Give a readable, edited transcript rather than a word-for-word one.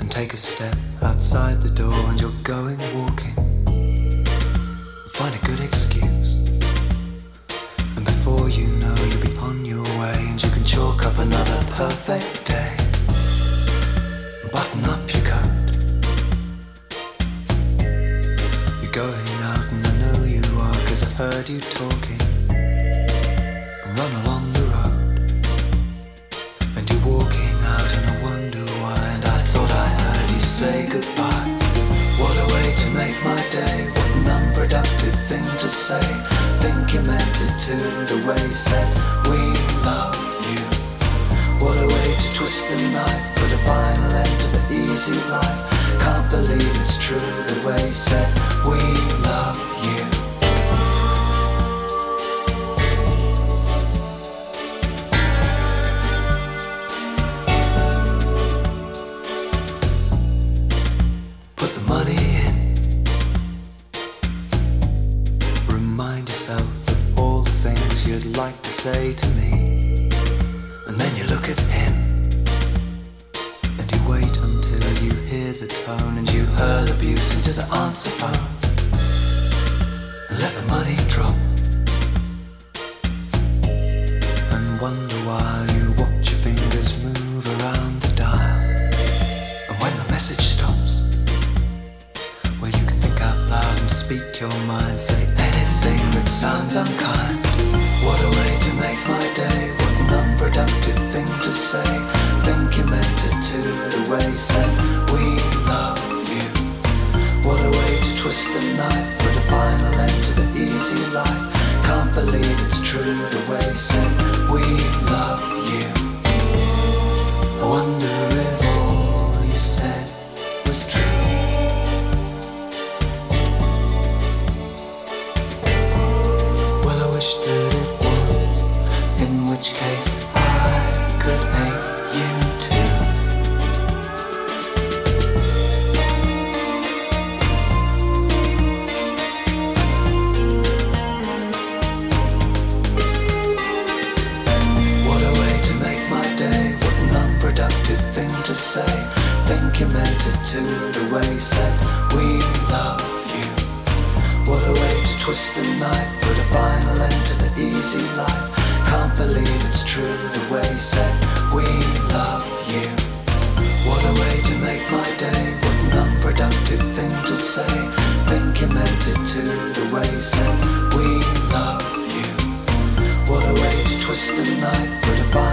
take a step outside the door and you're going walking. Find a good excuse, and before you know you'll be on your way, and you can chalk up another perfect day. Button up your coat. You're going out and I know you are, 'cause I heard you talking. Run along the road, and you're walking out and I wonder why, and I thought I heard you say goodbye. What a way to make my day, what an unproductive thing to say. Think you meant it too, the way you said we love you. What a way to twist the knife, put a final end to the easy life. Can't believe it's true, the way you said we love you. Put the money in. Remind yourself of all the things you'd like to say to me. And then you look at him, and you wait until you hear the tone, and you hurl abuse into the answer phone, and let the money drop, and wonder while you watch your fingers move around the dial. And when the message stops, well, you can think out loud and speak your mind, say anything that sounds unkind. What a way to make my day, what an unproductive thing to say. Think you meant it too, the way you said we love you. What a way to twist the knife, put a final end to the easy life. Can't believe it's true, the way you said we love you. I wonder if all you said was true. Well, I wish that it was, in which case I could hate you too. What a way to make my day, what an unproductive thing to say. Think you meant it too, the way you said we love you. What a way to twist the knife, put a final end to the easy life. Can't believe it's true, the way you said we love you. What a way to make my day, what an unproductive thing to say. Think you meant it too, the way you said we love you. What a way to twist the knife, put a